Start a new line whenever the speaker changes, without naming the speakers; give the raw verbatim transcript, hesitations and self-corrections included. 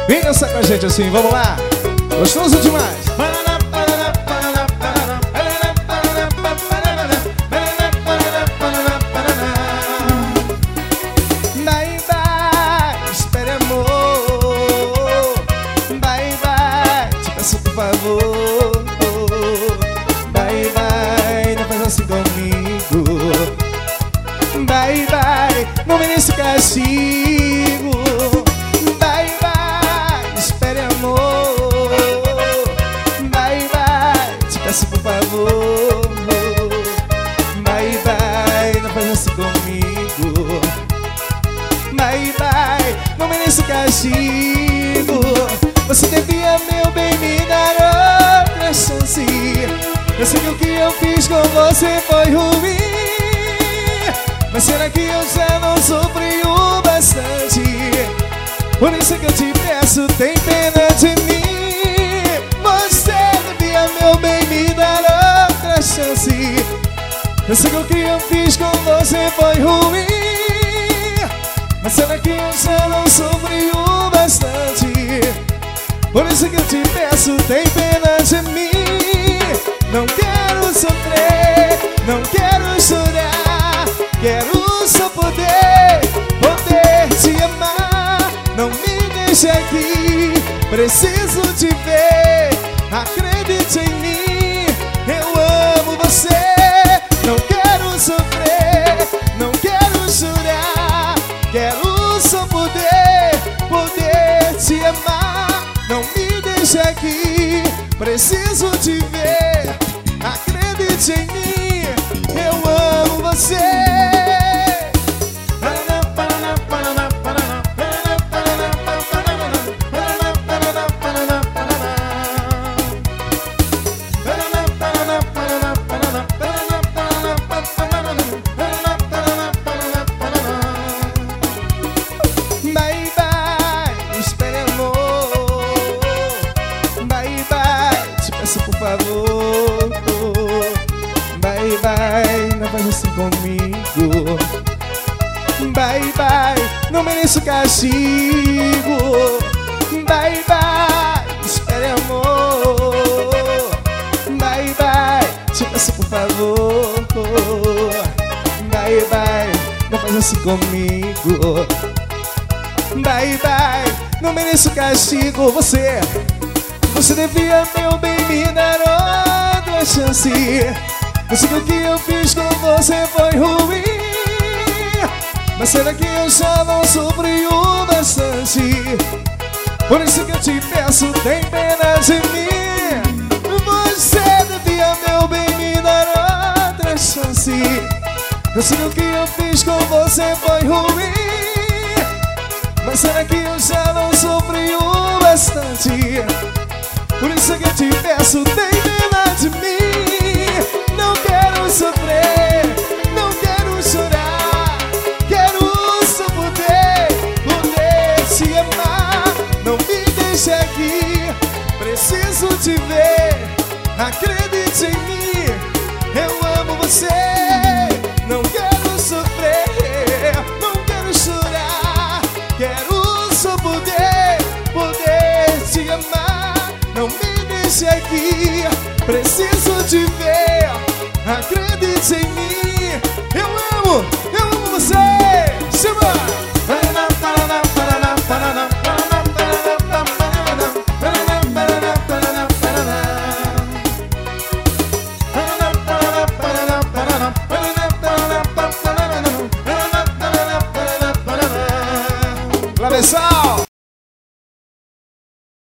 Vem dançar com a gente assim, vamos lá. Gostoso demais. Bye, bye, espere amor. Bye, bye, te peço por favor. Bye, bye, não faz assim comigo. Bye, bye, não merece castigo. Bye, bye, espere amor. Bye, bye, te peço por favor. Bye, bye, não faz assim comigo. Bye, bye, não mereço castigo. Você devia, meu bem, me dar outra chance. Eu sei que o que eu fiz com você foi ruim, mas será que eu já não sofri o bastante? Por isso que eu te peço, tem pena de mim. Você devia, meu bem, me dar outra chance. Eu sei que o que eu fiz com você foi ruim, mas será que eu já não sofri o bastante? Por isso que eu te peço, tem pena de mim. Não quero sofrer, não quero chorar. Quero só poder, poder te amar. Não me deixe aqui, preciso te ver. Acredite em mim, eu amo você. Não quero sofrer, não quero chorar. Quero só poder, poder te amar. Não me deixe aqui, preciso te ver. Acredite em mim, eu amo você. Bye, bye, espere amor. Bye, bye, te peço por favor. Bye, bye, não faz assim comigo. Bye, bye, não mereço castigo. Bye, bye, espere amor. Bye, bye, te peço por favor. Bye, bye, não faz assim comigo. Bye, bye, não mereço castigo. Você, você devia, meu bem, me dar outra chance. Eu sei que o que eu fiz com você foi ruim, mas será que eu já não sofri o bastante? Por isso que eu te peço, tem pena de mim. Você devia, meu bem, me dar outra chance. Eu sei que o que eu fiz com você foi ruim, mas será que eu já não sofri o bastante? Por isso que eu te peço, tem pena de mim. Não quero sofrer, não quero chorar. Quero só poder, poder te amar. Não me deixe aqui, preciso te ver. Acredite em mim, eu amo você. Não quero sofrer, não quero chorar. Quero só poder, poder te amar. Não me deixe aqui, preciso te ver. Acredite em mim, eu amo, eu amo você. Chama! Clavessal!